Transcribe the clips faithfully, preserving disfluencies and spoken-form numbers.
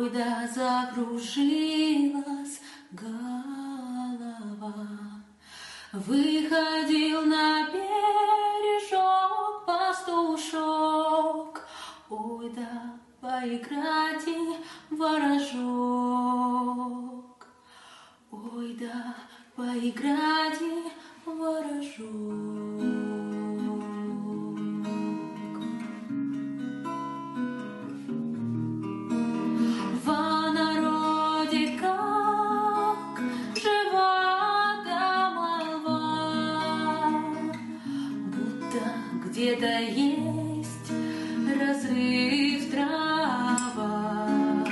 Ой, да закружилась голова. Выходил на бережок пастушок, ой, да поиграть и ворожок, ой, да поиграть и ворожок. Во народе как жива да молва, будто где-то есть разрыв трава.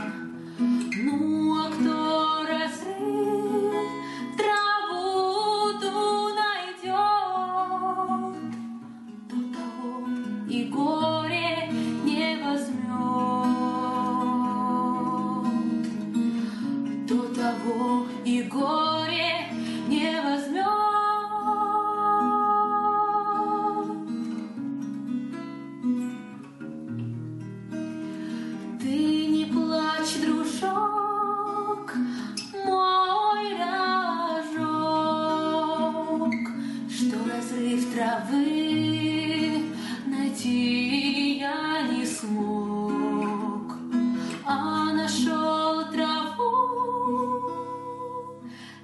Ну а кто разрыв траву ту найдет, то того и горе не возьмет, то того и горе не возьмет. Ты не плачь, дружок, мой рожок, что разрыв травы найти я не смог, а нашел траву,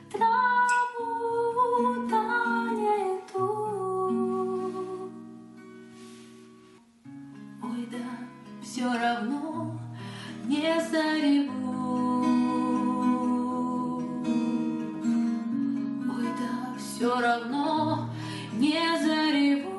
траву-то не ту. Ой, да все равно не зареву, ой, да все равно не зареву.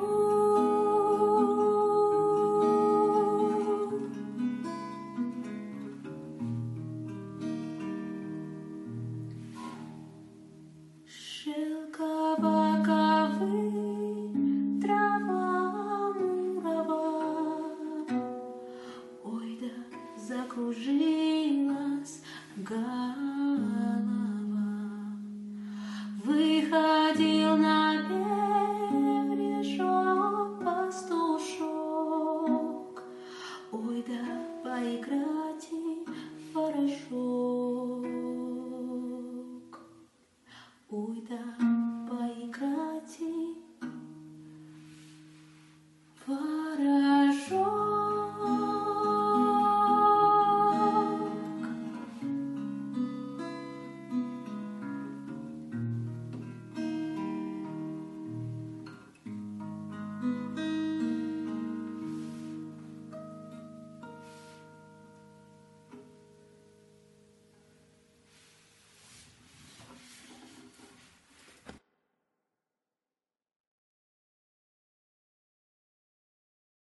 Шелково-ковы, трава мурава, ой, да закружилась голова.